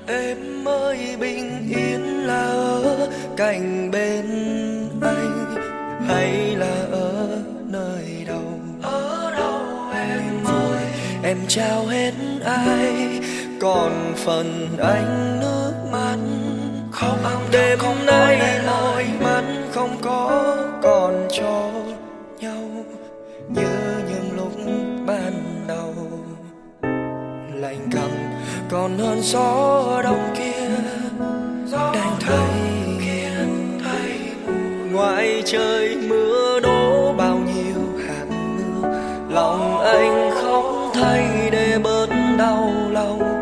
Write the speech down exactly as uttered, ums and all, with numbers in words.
Em ơi bình yên là ở cạnh bên anh hay là ở nơi đâu? Ở đâu em vui em trao hết ai, còn phần anh nước mắt không. Đêm nay mỏi mắt không có còn cho nhau như những lúc ban đầu. Lạnh căm còn hơn gió đông kia đang thấy ngoài trời mưa đổ bao nhiêu hạt mưa. Lòng anh không thay để bớt đau lòng.